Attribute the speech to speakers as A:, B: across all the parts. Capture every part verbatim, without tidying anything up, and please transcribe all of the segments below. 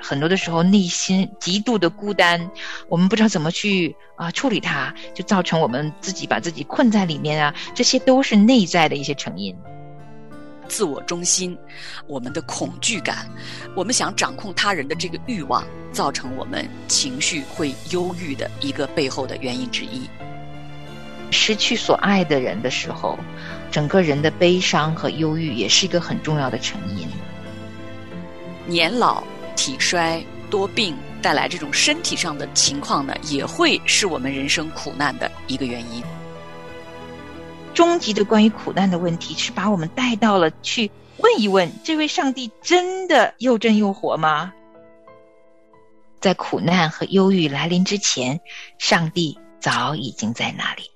A: 很多的时候内心极度的孤单，我们不知道怎么去啊、呃、处理它，就造成我们自己把自己困在里面啊，这些都是内在的一些成因。
B: 自我中心，我们的恐惧感，我们想掌控他人的这个欲望，造成我们情绪会忧郁的一个背后的原因之一。
A: 失去所爱的人的时候，整个人的悲伤和忧郁也是一个很重要的成因。
B: 年老体衰多病带来这种身体上的情况呢，也会是我们人生苦难的一个原因。
A: 终极的关于苦难的问题是把我们带到了去问一问，这位上帝真的又真又活吗？在苦难和忧郁来临之前，上帝早已经在那里。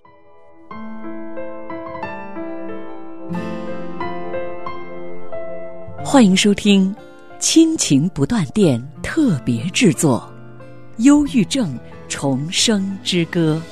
C: 欢迎收听亲情不断电特别制作《忧郁症重生之歌》。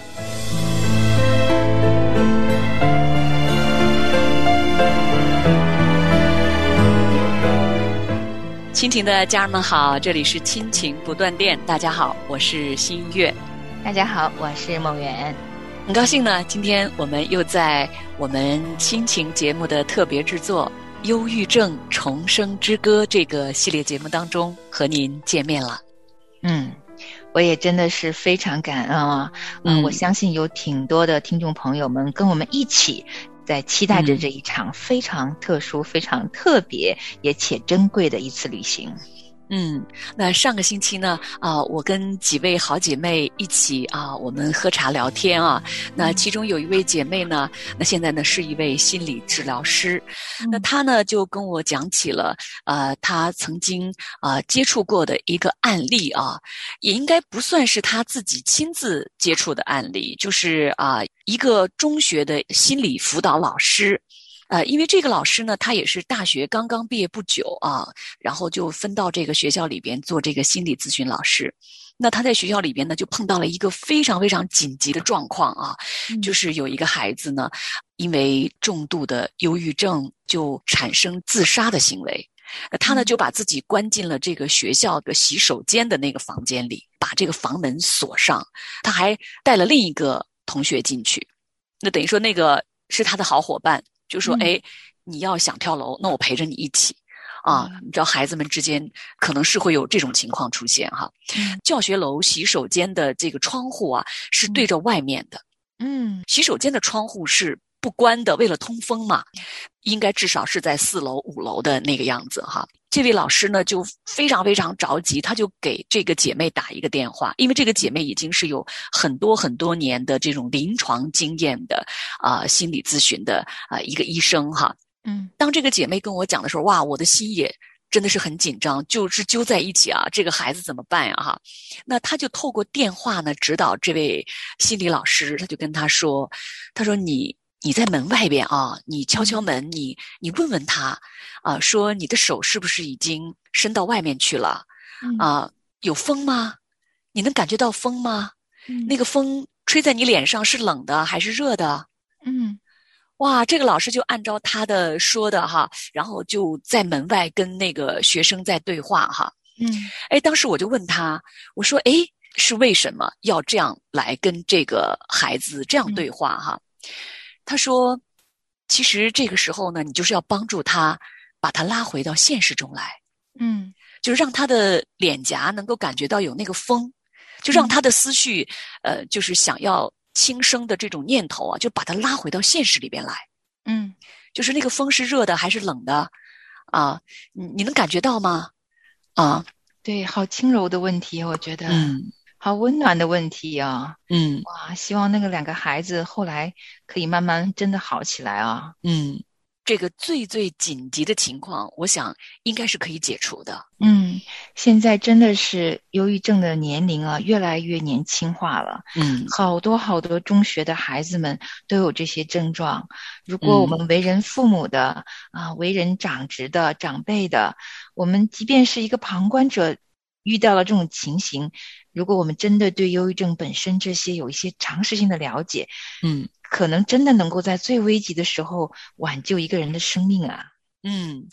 B: 亲情的家人们好，这里是亲情不断电，大家好，我是新月。
A: 大家好，我是梦圆。
B: 很高兴呢，今天我们又在我们亲情节目的特别制作《忧郁症重生之歌》这个系列节目当中和您见面了。
A: 嗯，我也真的是非常感恩啊！嗯、呃，我相信有挺多的听众朋友们跟我们一起在期待着这一场非常特殊、嗯、非常特别也且珍贵的一次旅行。
B: 嗯，那上个星期呢，啊、呃，我跟几位好姐妹一起啊、呃，我们喝茶聊天啊。那其中有一位姐妹呢，那现在呢是一位心理治疗师，嗯、那她呢就跟我讲起了呃，她曾经啊、呃、接触过的一个案例啊，也应该不算是她自己亲自接触的案例，就是啊、呃、一个中学的心理辅导老师。呃，因为这个老师呢，他也是大学刚刚毕业不久啊，然后就分到这个学校里边做这个心理咨询老师。那他在学校里边呢，就碰到了一个非常非常紧急的状况啊，嗯、就是有一个孩子呢，因为重度的忧郁症，就产生自杀的行为。那他呢，就把自己关进了这个学校的洗手间的那个房间里，把这个房门锁上，他还带了另一个同学进去。那等于说那个是他的好伙伴。就说哎，你要想跳楼，那我陪着你一起啊！你知道孩子们之间可能是会有这种情况出现哈。嗯、教学楼洗手间的这个窗户啊是对着外面的，嗯，洗手间的窗户是不关的，为了通风嘛，应该至少是在四楼五楼的那个样子哈。这位老师呢就非常非常着急，他就给这个姐妹打一个电话，因为这个姐妹已经是有很多很多年的这种临床经验的啊、呃、心理咨询的啊、呃、一个医生哈。嗯，当这个姐妹跟我讲的时候，哇，我的心也真的是很紧张，就是揪在一起啊，这个孩子怎么办呀哈？那他就透过电话呢指导这位心理老师，他就跟他说，他说你你在门外边啊，你敲敲门，你你问问他啊，说你的手是不是已经伸到外面去了？嗯、啊，有风吗？你能感觉到风吗？嗯、那个风吹在你脸上是冷的还是热的？嗯，哇，这个老师就按照他的说的哈，然后就在门外跟那个学生在对话哈。嗯，哎，当时我就问他，我说，哎，是为什么要这样来跟这个孩子这样对话哈？嗯，他说其实这个时候呢，你就是要帮助他把他拉回到现实中来，嗯，就是让他的脸颊能够感觉到有那个风，就让他的思绪、嗯、呃，就是想要轻生的这种念头啊，就把他拉回到现实里边来，嗯，就是那个风是热的还是冷的啊？你你能感觉到吗？啊，
A: 对，好轻柔的问题，我觉得，
B: 嗯。
A: 好温暖的问题啊！
B: 嗯，
A: 哇，希望那个两个孩子后来可以慢慢真的好起来啊！
B: 嗯，这个最最紧急的情况，我想应该是可以解除的。
A: 嗯，现在真的是忧郁症的年龄啊，越来越年轻化了。嗯，好多好多中学的孩子们都有这些症状。如果我们为人父母的、嗯、啊，为人长直的长辈的，我们即便是一个旁观者，遇到了这种情形。如果我们真的对忧郁症本身这些有一些常识性的了解，嗯，可能真的能够在最危急的时候挽救一个人的生命啊。
B: 嗯，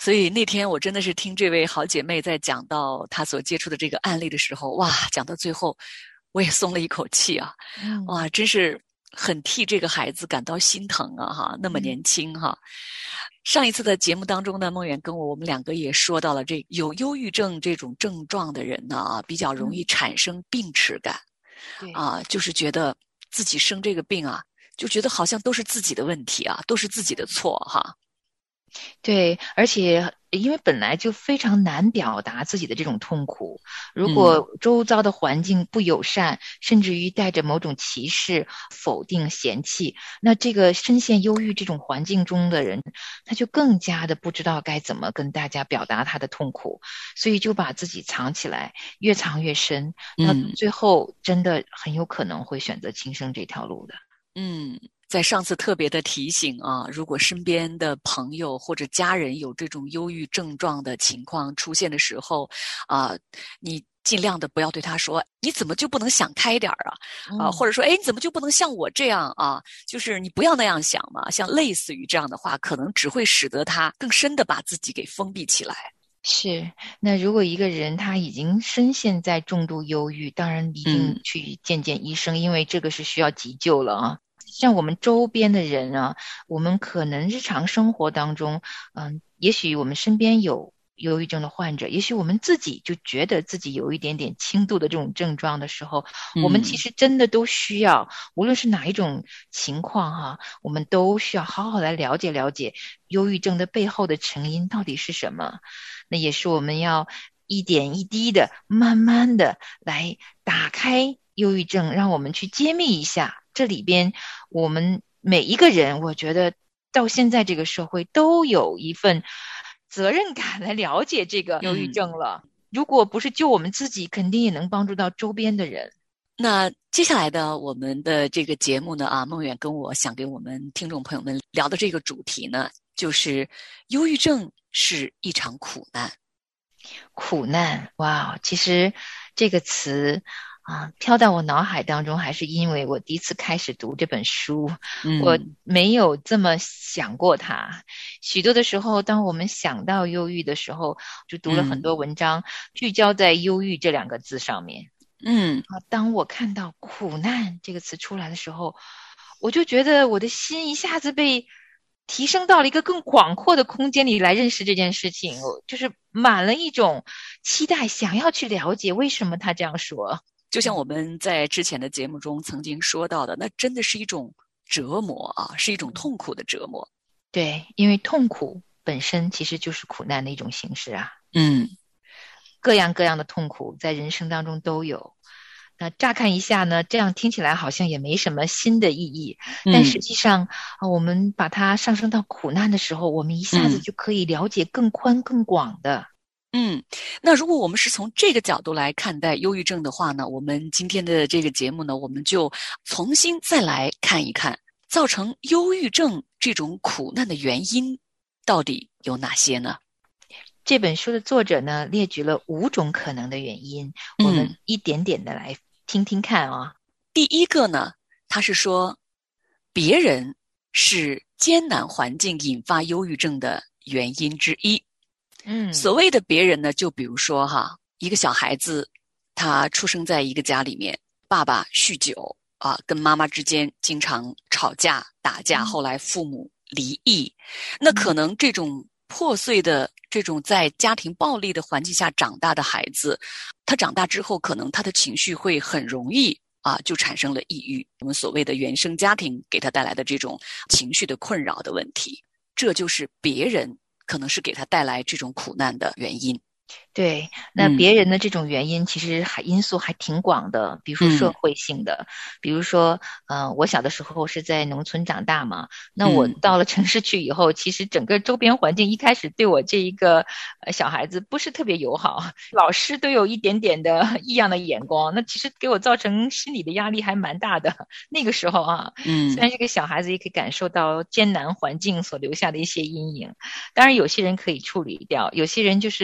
B: 所以那天我真的是听这位好姐妹在讲到她所接触的这个案例的时候，哇，讲到最后我也松了一口气啊，嗯、哇，真是很替这个孩子感到心疼啊，哈，那么年轻哈。嗯、上一次的节目当中呢，梦远跟我我们两个也说到了，这有忧郁症这种症状的人呢啊，比较容易产生病耻感，
A: 对、
B: 嗯、啊，就是觉得自己生这个病啊，就觉得好像都是自己的问题啊，都是自己的错哈。
A: 对，而且因为本来就非常难表达自己的这种痛苦，如果周遭的环境不友善，嗯、甚至于带着某种歧视、否定、嫌弃，那这个深陷忧郁这种环境中的人，他就更加的不知道该怎么跟大家表达他的痛苦，所以就把自己藏起来，越藏越深，那最后真的很有可能会选择轻生这条路的。
B: 嗯。在上次特别的提醒啊，如果身边的朋友或者家人有这种忧郁症状的情况出现的时候，啊，你尽量的不要对他说，你怎么就不能想开点啊？啊，或者说，哎，你怎么就不能像我这样啊？就是你不要那样想嘛。像类似于这样的话，可能只会使得他更深的把自己给封闭起来。
A: 是，那如果一个人他已经深陷在重度忧郁，当然一定去见见医生，嗯、因为这个是需要急救了啊。像我们周边的人啊，我们可能日常生活当中，嗯，也许我们身边有忧郁症的患者，也许我们自己就觉得自己有一点点轻度的这种症状的时候，嗯、我们其实真的都需要，无论是哪一种情况哈、啊，我们都需要好好来了解了解忧郁症的背后的成因到底是什么。那也是我们要一点一滴的、慢慢的来打开忧郁症，让我们去揭秘一下。这里边我们每一个人，我觉得到现在这个社会都有一份责任感来了解这个忧郁症了。嗯、如果不是救我们自己，肯定也能帮助到周边的人。
B: 那接下来的我们的这个节目呢，啊，梦远跟我想给我们听众朋友们聊的这个主题呢，就是忧郁症是一场苦难。
A: 苦难，哇，其实这个词啊，飘到我脑海当中，还是因为我第一次开始读这本书，嗯、我没有这么想过它。许多的时候，当我们想到忧郁的时候，就读了很多文章，嗯、聚焦在忧郁这两个字上面。嗯，啊，当我看到苦难这个词出来的时候，我就觉得我的心一下子被提升到了一个更广阔的空间里来认识这件事情，就是满了一种期待，想要去了解为什么他这样说。
B: 就像我们在之前的节目中曾经说到的，那真的是一种折磨啊，是一种痛苦的折磨。
A: 对，因为痛苦本身其实就是苦难的一种形式啊。
B: 嗯，
A: 各样各样的痛苦在人生当中都有。那乍看一下呢，这样听起来好像也没什么新的意义，嗯、但实际上、啊，我们把它上升到苦难的时候，我们一下子就可以了解更宽更广的。
B: 嗯，那如果我们是从这个角度来看待忧郁症的话呢，我们今天的这个节目呢，我们就重新再来看一看，造成忧郁症这种苦难的原因到底有哪些呢？
A: 这本书的作者呢，列举了五种可能的原因，我们一点点的来听听看啊。
B: 嗯、第一个呢，他是说别人是艰难环境引发忧郁症的原因之一。嗯，所谓的别人呢，就比如说哈，一个小孩子，他出生在一个家里面，爸爸酗酒啊，跟妈妈之间经常吵架打架，后来父母离异，嗯、那可能这种破碎的这种在家庭暴力的环境下长大的孩子，他长大之后可能他的情绪会很容易啊就产生了抑郁，我们所谓的原生家庭给他带来的这种情绪的困扰的问题，这就是别人可能是给他带来这种苦难的原因。
A: 对，那别人的这种原因其实还因素还挺广的，比如说社会性的，嗯、比如说，呃，我小的时候是在农村长大嘛，那我到了城市去以后，嗯、其实整个周边环境一开始对我这一个呃小孩子不是特别友好，老师都有一点点的异样的眼光，那其实给我造成心理的压力还蛮大的。那个时候啊，嗯，虽然这个小孩子也可以感受到艰难环境所留下的一些阴影，当然有些人可以处理掉，有些人就是这些阴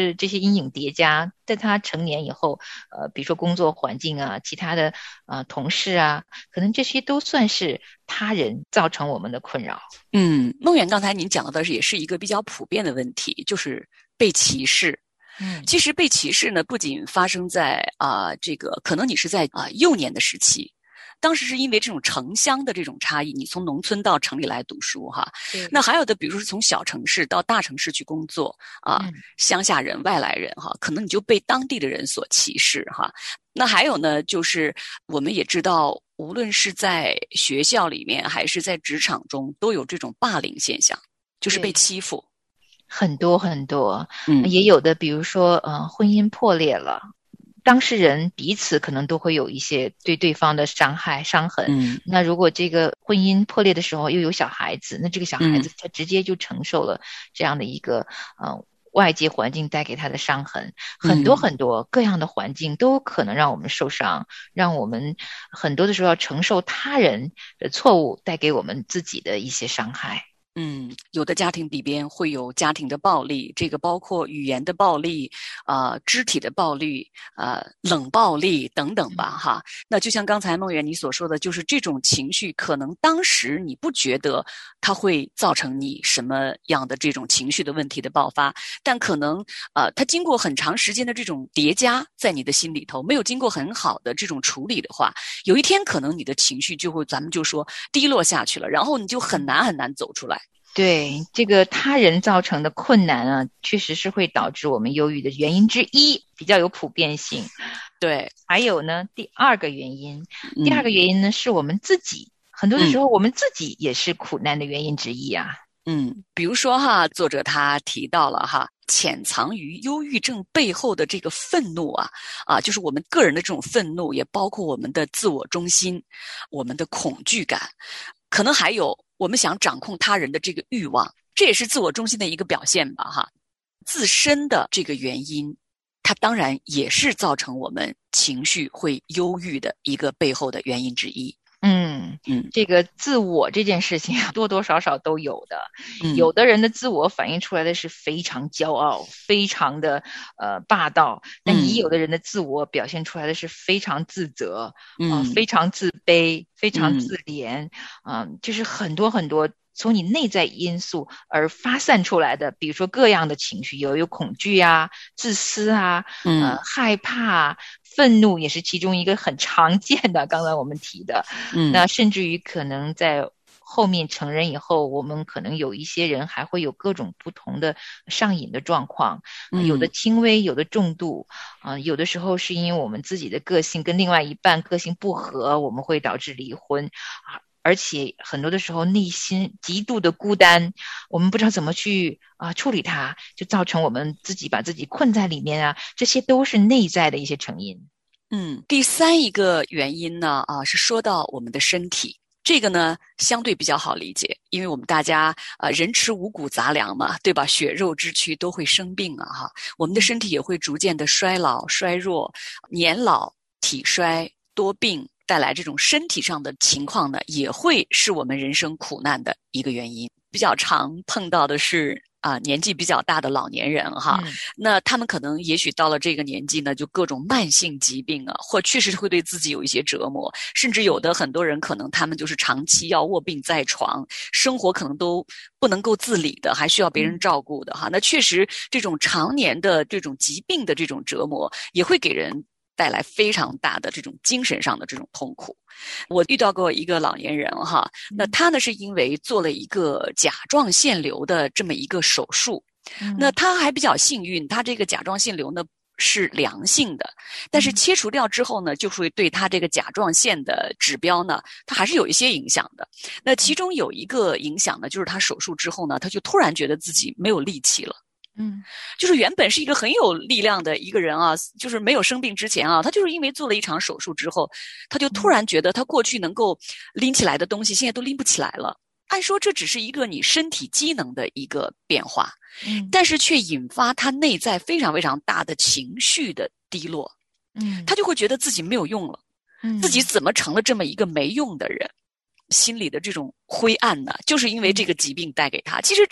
A: 阴影叠加，在他成年以后，呃，比如说工作环境啊，其他的呃同事啊，可能这些都算是他人造成我们的困扰。
B: 嗯，梦圆刚才您讲到的也是一个比较普遍的问题，就是被歧视。
A: 嗯，
B: 其实被歧视呢，不仅发生在啊、呃、这个，可能你是在啊、呃、幼年的时期。当时是因为这种城乡的这种差异，你从农村到城里来读书哈。那还有的，比如说是从小城市到大城市去工作啊，嗯、乡下人、外来人哈，可能你就被当地的人所歧视哈。那还有呢，就是我们也知道，无论是在学校里面还是在职场中，都有这种霸凌现象，就是被欺负。
A: 很多很多，
B: 嗯，
A: 也有的，比如说呃，婚姻破裂了。当事人彼此可能都会有一些对对方的伤害伤痕，嗯，那如果这个婚姻破裂的时候又有小孩子，那这个小孩子他直接就承受了这样的一个呃外界环境带给他的伤痕，很多很多各样的环境都可能让我们受伤，让我们很多的时候要承受他人的错误带给我们自己的一些伤害。
B: 嗯，有的家庭里边会有家庭的暴力，这个包括语言的暴力，呃，肢体的暴力，呃，冷暴力等等吧，哈。那就像刚才梦圆你所说的，就是这种情绪，可能当时你不觉得它会造成你什么样的这种情绪的问题的爆发，但可能呃，它经过很长时间的这种叠加，在你的心里头，没有经过很好的这种处理的话，有一天可能你的情绪就会，咱们就说低落下去了，然后你就很难很难走出来。
A: 对，这个他人造成的困难啊，确实是会导致我们忧郁的原因之一，比较有普遍性。
B: 对，
A: 还有呢，第二个原因，第二个原因呢，是我们自己，很多的时候我们自己也是苦难的原因之一啊。
B: 嗯，比如说哈，作者他提到了哈，潜藏于忧郁症背后的这个愤怒啊，啊，就是我们个人的这种愤怒，也包括我们的自我中心，我们的恐惧感，可能还有我们想掌控他人的这个欲望，这也是自我中心的一个表现吧，哈。自身的这个原因，它当然也是造成我们情绪会忧郁的一个背后的原因之一。
A: 嗯嗯，这个自我这件事情多多少少都有的，嗯、有的人的自我反映出来的是非常骄傲，非常的呃霸道，但也有的人的自我表现出来的是非常自责，嗯、呃，非常自卑，非常自怜，嗯、呃，就是很多很多从你内在因素而发散出来的，比如说各样的情绪，有有恐惧啊、自私啊、呃、害怕。愤怒也是其中一个很常见的，刚才我们提的，嗯，那甚至于可能在后面成人以后，我们可能有一些人还会有各种不同的上瘾的状况，嗯、有的轻微，有的重度，啊、呃，有的时候是因为我们自己的个性跟另外一半个性不合，我们会导致离婚啊。而且很多的时候内心极度的孤单，我们不知道怎么去啊、呃、处理它，就造成我们自己把自己困在里面啊，这些都是内在的一些成因。
B: 嗯，第三一个原因呢，啊，是说到我们的身体，这个呢相对比较好理解，因为我们大家呃人吃五谷杂粮嘛，对吧？血肉之躯都会生病啊，哈，我们的身体也会逐渐的衰老、衰弱、年老、体衰、多病。带来这种身体上的情况呢，也会是我们人生苦难的一个原因。比较常碰到的是啊、呃，年纪比较大的老年人哈、嗯，那他们可能也许到了这个年纪呢，就各种慢性疾病啊，或确实会对自己有一些折磨，甚至有的很多人可能他们就是长期要卧病在床，生活可能都不能够自理的，还需要别人照顾的哈。那确实这种常年的这种疾病的这种折磨，也会给人带来非常大的这种精神上的这种痛苦。我遇到过一个老年人哈，那他呢是因为做了一个甲状腺瘤的这么一个手术，嗯、那他还比较幸运，他这个甲状腺瘤呢是良性的，但是切除掉之后呢，就会对他这个甲状腺的指标呢，它还是有一些影响的。那其中有一个影响呢，就是他手术之后呢，他就突然觉得自己没有力气了。嗯，就是原本是一个很有力量的一个人啊，就是没有生病之前啊，他就是因为做了一场手术之后，他就突然觉得他过去能够拎起来的东西，现在都拎不起来了。按说这只是一个你身体机能的一个变化，嗯，但是却引发他内在非常非常大的情绪的低落，嗯，他就会觉得自己没有用了，嗯，自己怎么成了这么一个没用的人？心里的这种灰暗呢，就是因为这个疾病带给他。其实这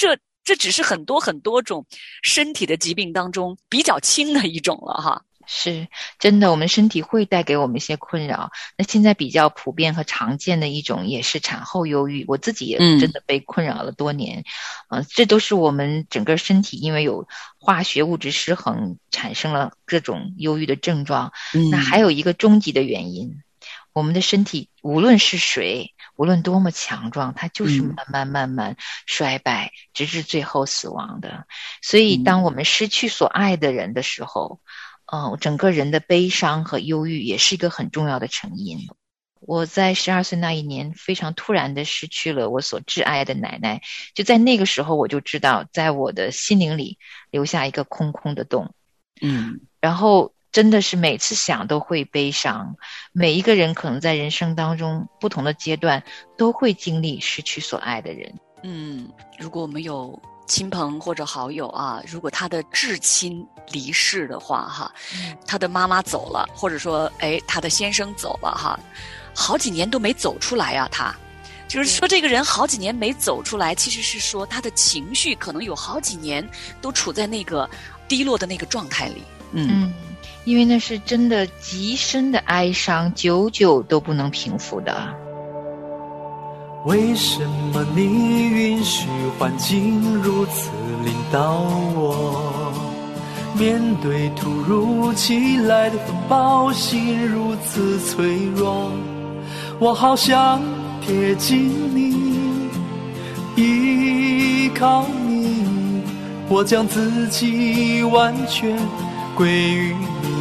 B: 这只是很多很多种身体的疾病当中比较轻的一种了哈。
A: 是真的，我们身体会带给我们一些困扰。那现在比较普遍和常见的一种也是产后忧郁，我自己也真的被困扰了多年。嗯、呃，这都是我们整个身体因为有化学物质失衡产生了各种忧郁的症状。嗯、那还有一个终极的原因，我们的身体无论是谁，无论多么强壮，它就是慢慢慢慢衰败，嗯、直至最后死亡的。所以当我们失去所爱的人的时候，呃，整个人的悲伤和忧郁也是一个很重要的成因。我在十二岁那一年非常突然的失去了我所挚爱的奶奶，就在那个时候我就知道在我的心灵里留下一个空空的洞。嗯，然后真的是每次想都会悲伤。每一个人可能在人生当中不同的阶段都会经历失去所爱的人。
B: 嗯，如果我们有亲朋或者好友啊，如果他的至亲离世的话哈，他的妈妈走了，或者说哎他的先生走了哈，好几年都没走出来啊，他就是说这个人好几年没走出来，其实是说他的情绪可能有好几年都处在那个低落的那个状态里。
A: 嗯，嗯因为那是真的极深的哀伤，久久都不能平复的。
D: 为什么你允许环境如此领导我？面对突如其来的风暴，心如此脆弱。我好想贴近你，依靠你，我将自己完全归于你。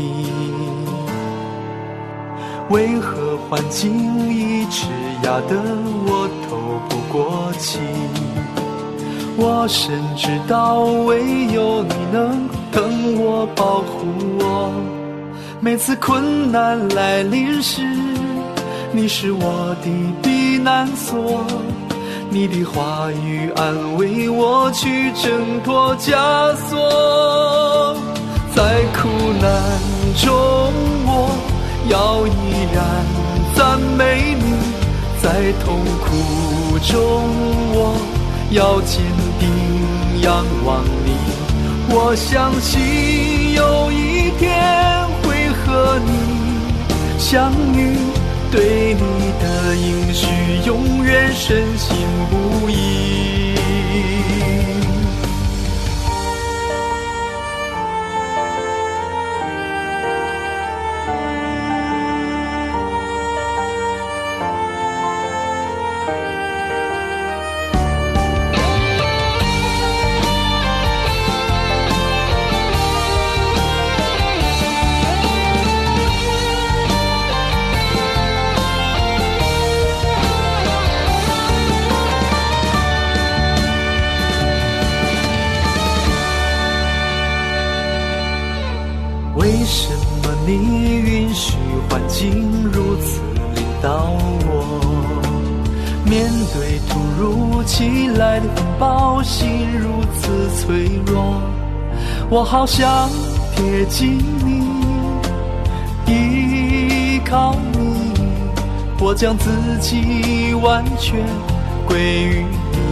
D: 为何环境一直压得我透不过气？我深知道唯有你能疼我保护我。每次困难来临时，你是我的避难所，你的话语安慰我去挣脱枷锁。在苦难中我要依然赞美你，在痛苦中我要坚定仰望你。我相信有一天会和你相遇，对你的应许永远深信不疑。为什么你允许环境如此领导我？面对突如其来的风暴，心如此脆弱。我好想贴近你，依靠你，我将自己完全归于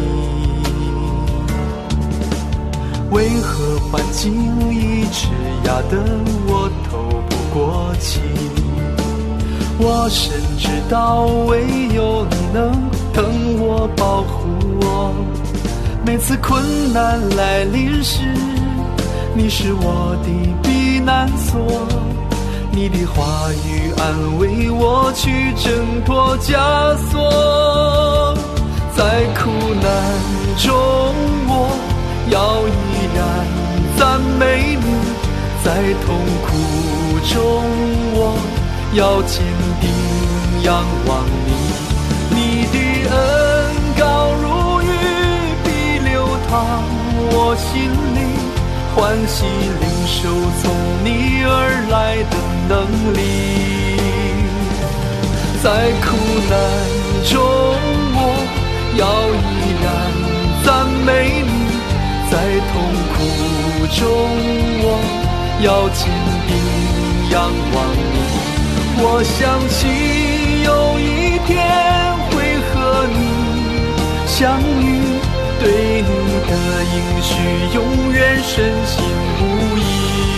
D: 为何环境一直压得我透不过气？我深知道唯有你能疼我保护我。每次困难来临时，你是我的避难所，你的话语安慰我去挣脱枷锁。在苦难中我要依然赞美你，在痛苦中我要坚定仰望你。你的恩膏如雨必流淌我心里，欢喜领受从你而来的能力。在苦难中我要依然赞美你，在痛苦中我要坚定仰望你。我相信有一天会和你相遇， 对你的应许永远深信不疑。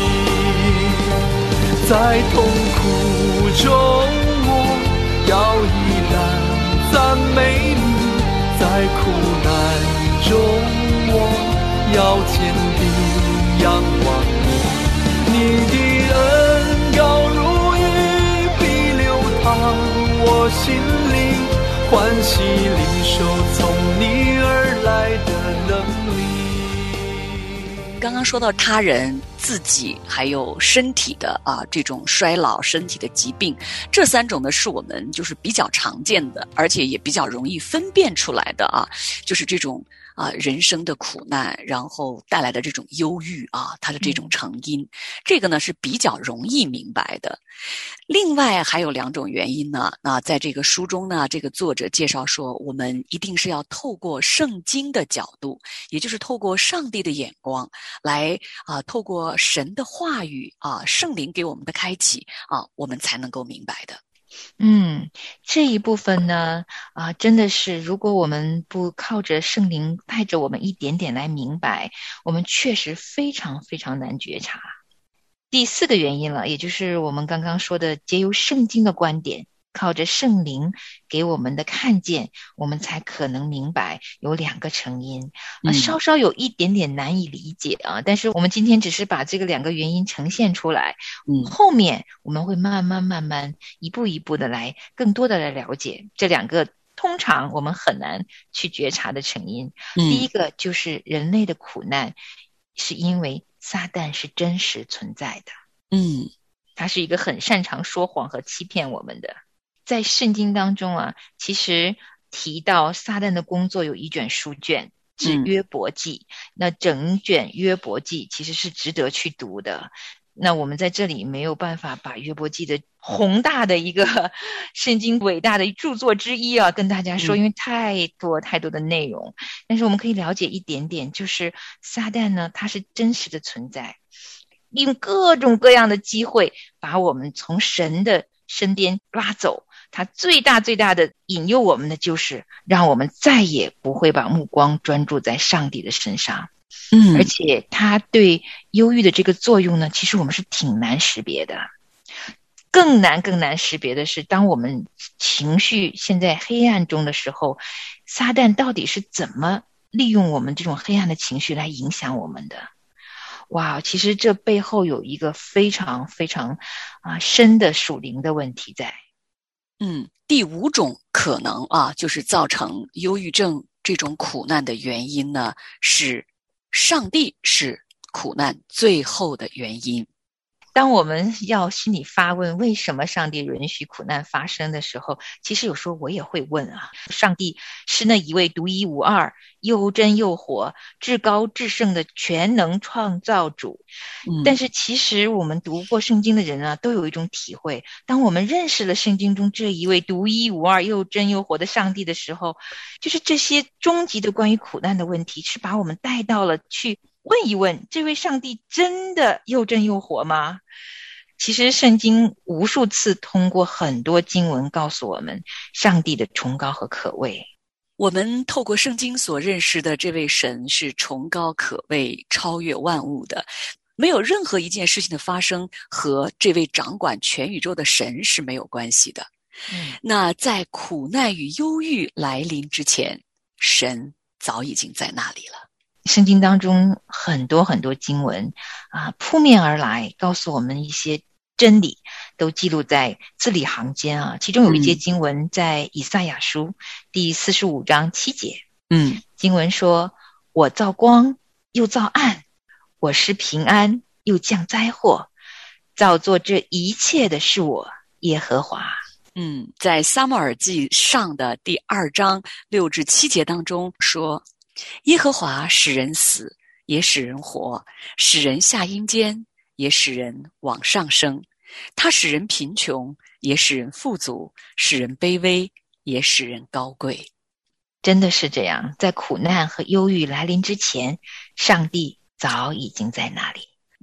D: 在痛苦中我要依然赞美你，在苦难中我要坚定仰望你。你的恩高如雨必流淌我心里，欢喜领受从你而来的能力。
B: 刚刚说到他人、自己还有身体的啊这种衰老、身体的疾病，这三种呢是我们就是比较常见的，而且也比较容易分辨出来的啊，就是这种啊人生的苦难，然后带来的这种忧郁啊，它的这种成因，嗯、这个呢是比较容易明白的。另外还有两种原因呢，那在这个书中呢，这个作者介绍说，我们一定是要透过圣经的角度，也就是透过上帝的眼光来啊、呃，透过神的话语啊、呃，圣灵给我们的开启啊、呃，我们才能够明白的。
A: 嗯，这一部分呢，啊、呃，真的是如果我们不靠着圣灵带着我们一点点来明白，我们确实非常非常难觉察。第四个原因了，也就是我们刚刚说的藉由圣经的观点，靠着圣灵给我们的看见，我们才可能明白有两个成因、嗯、稍稍有一点点难以理解啊。但是我们今天只是把这个两个原因呈现出来，嗯，后面我们会慢慢慢慢一步一步的来更多的来了解这两个通常我们很难去觉察的成因、嗯、第一个就是人类的苦难是因为撒旦是真实存在的，嗯，他是一个很擅长说谎和欺骗我们的。在圣经当中啊，其实提到撒旦的工作有一卷书卷是约伯记、嗯、那整卷约伯记其实是值得去读的。那我们在这里没有办法把约伯记的宏大的一个圣经伟大的著作之一啊跟大家说，因为太多太多的内容，但是我们可以了解一点点，就是撒旦呢，它是真实的存在，利用各种各样的机会把我们从神的身边拉走，他最大最大的引诱我们的就是让我们再也不会把目光专注在上帝的身上。嗯，而且他对忧郁的这个作用呢，其实我们是挺难识别的。更难更难识别的是，当我们情绪陷在黑暗中的时候，撒旦到底是怎么利用我们这种黑暗的情绪来影响我们的。哇，其实这背后有一个非常非常啊深的属灵的问题在。
B: 嗯，第五种可能啊，就是造成忧郁症这种苦难的原因呢，是上帝是苦难最后的原因。
A: 当我们要心里发问为什么上帝允许苦难发生的时候，其实有时候我也会问啊，上帝是那一位独一无二又真又活至高至圣的全能创造主、嗯、但是其实我们读过圣经的人啊，都有一种体会，当我们认识了圣经中这一位独一无二又真又活的上帝的时候，就是这些终极的关于苦难的问题是把我们带到了去问一问，这位上帝真的又真又活吗？其实圣经无数次通过很多经文告诉我们上帝的崇高和可畏。
B: 我们透过圣经所认识的这位神是崇高可畏、超越万物的，没有任何一件事情的发生和这位掌管全宇宙的神是没有关系的。嗯、那在苦难与忧郁来临之前，神早已经在那里了。
A: 圣经当中很多很多经文啊，扑面而来告诉我们一些真理，都记录在字里行间啊。其中有一节经文在以赛亚书第四十五章七节，嗯，经文说，我造光又造暗，我施平安又降灾祸，造作这一切的是我耶和华。
B: 嗯，在撒母耳记上的第二章六至七节当中说，耶和华使人死，也使人活，使人下阴间，也使人往上升。他使人贫穷，也使人富足，使人卑微，也使人高贵。
A: 真的是这样，在苦难和忧郁来临之前，上帝早已经在那里。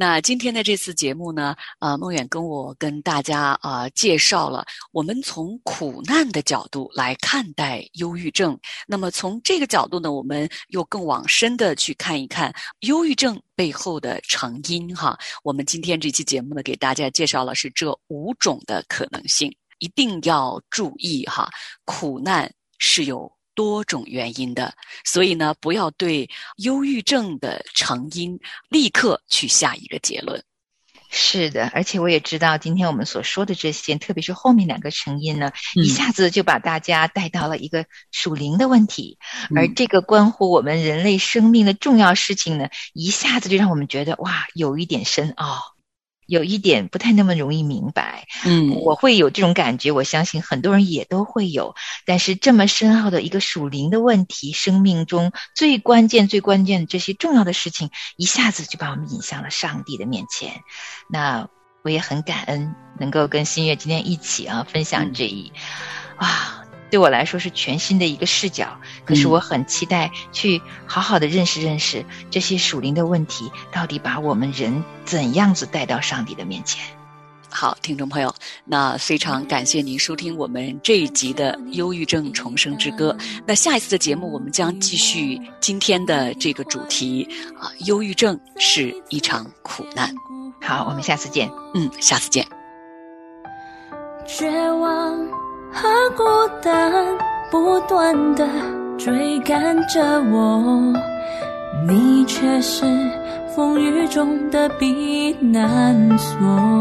B: 那今天的这次节目呢，呃，孟远跟我跟大家啊、呃、介绍了我们从苦难的角度来看待忧郁症。那么从这个角度呢，我们又更往深的去看一看忧郁症背后的成因哈。我们今天这期节目呢，给大家介绍了是这五种的可能性，一定要注意哈，苦难是有多种原因的，所以呢，不要对忧郁症的成因立刻去下一个结论。
A: 是的，而且我也知道今天我们所说的这些，特别是后面两个成因呢、嗯、一下子就把大家带到了一个属灵的问题、嗯、而这个关乎我们人类生命的重要事情呢，一下子就让我们觉得哇，有一点深奥，有一点不太那么容易明白。嗯，我会有这种感觉，我相信很多人也都会有。但是这么深奥的一个属灵的问题，生命中最关键最关键的这些重要的事情，一下子就把我们引向了上帝的面前。那我也很感恩能够跟新月今天一起啊分享这一、嗯、啊对我来说是全新的一个视角，可是我很期待去好好的认识认识这些属灵的问题到底把我们人怎样子带到上帝的面前。
B: 好，听众朋友，那非常感谢您收听我们这一集的忧郁症重生之歌。那下一次的节目我们将继续今天的这个主题啊，忧郁症是一场苦难。
A: 好，我们下次见。
B: 嗯，下次见。
E: 绝望和孤单不断地追赶着我，你却是风雨中的避难所。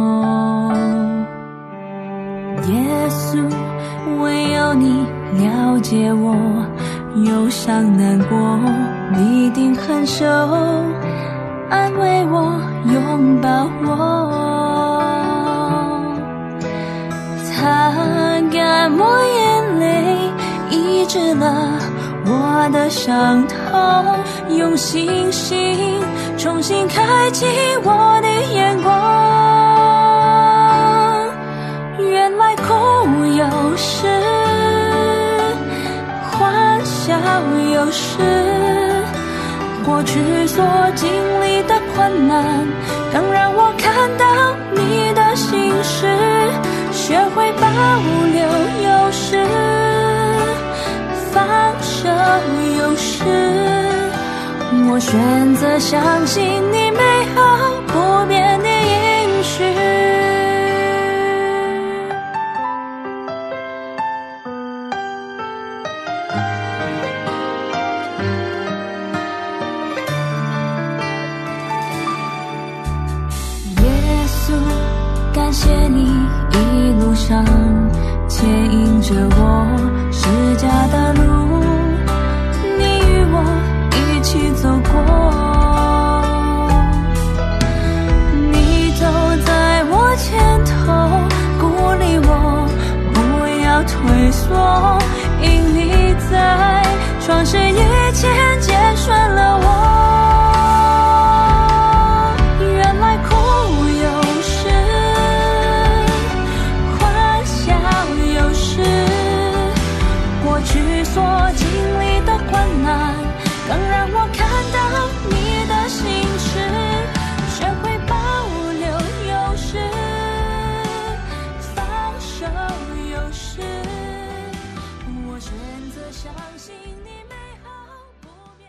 E: 耶稣，唯有你了解我忧伤难过，你一定很熟，安慰我，拥抱我，擦干我眼泪，医治了我的伤痛，用信心重新开启我的眼光。原来苦有时，欢笑有时，过去所经历的困难更让我看到你的心事，学会保留有时，放手有时，我选择相信你美好不变的应许。耶稣，感谢你一路上牵引着我释迦的路，你与我一起走过，你走在我前头，鼓励我不要退缩，因你在创世以前拣选了我。原来苦有时，欢笑有时，过去所经历的困难更让我看到你的心事，学会保留有时，放手有时，我选择相信你美好不变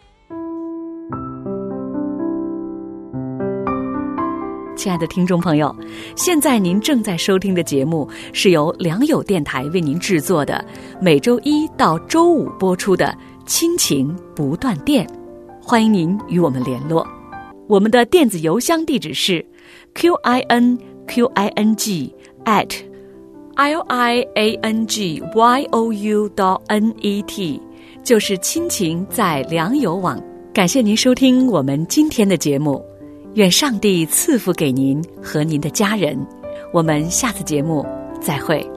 C: 的。亲爱的听众朋友，现在您正在收听的节目是由良友电台为您制作的，每周一到周五播出的亲情不断电，欢迎您与我们联络。我们的电子邮箱地址是 q i n q i n g at l i a n g y o u dot n e t， 就是亲情在良友网。感谢您收听我们今天的节目，愿上帝赐福给您和您的家人。我们下次节目再会。